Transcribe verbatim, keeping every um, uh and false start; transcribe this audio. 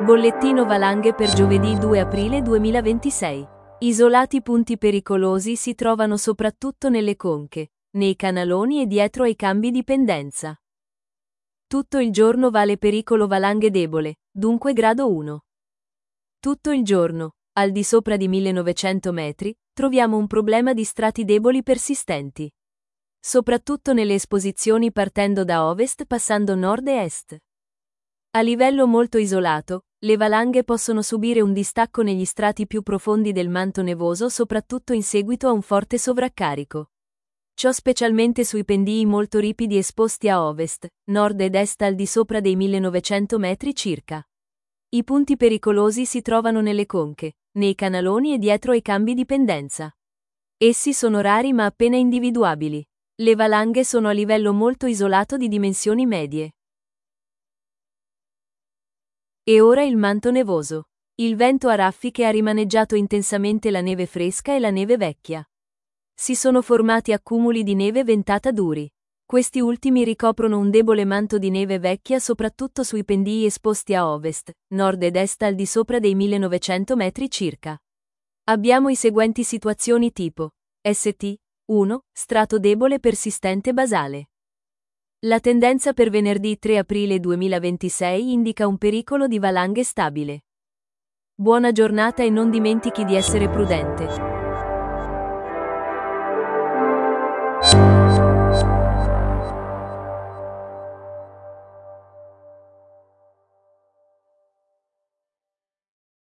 Bollettino valanghe per giovedì due aprile duemilaventisei. Isolati punti pericolosi si trovano soprattutto nelle conche, nei canaloni e dietro ai cambi di pendenza. Tutto il giorno vale pericolo valanghe debole, dunque grado uno. Tutto il giorno, al di sopra di millenovecento metri, troviamo un problema di strati deboli persistenti. Soprattutto nelle esposizioni partendo da ovest passando nord e est. A livello molto isolato, le valanghe possono subire un distacco negli strati più profondi del manto nevoso soprattutto in seguito a un forte sovraccarico. Ciò specialmente sui pendii molto ripidi esposti a ovest, nord ed est al di sopra dei millenovecento metri circa. I punti pericolosi si trovano nelle conche, nei canaloni e dietro ai cambi di pendenza. Essi sono rari ma appena individuabili. Le valanghe sono a livello molto isolato di dimensioni medie. E ora il manto nevoso. Il vento a raffiche ha rimaneggiato intensamente la neve fresca e la neve vecchia. Si sono formati accumuli di neve ventata duri. Questi ultimi ricoprono un debole manto di neve vecchia soprattutto sui pendii esposti a ovest, nord ed est al di sopra dei millenovecento metri circa. Abbiamo i seguenti situazioni tipo S T uno, strato debole persistente basale. La tendenza per venerdì tre aprile duemilaventisei indica un pericolo di valanghe stabile. Buona giornata e non dimentichi di essere prudente.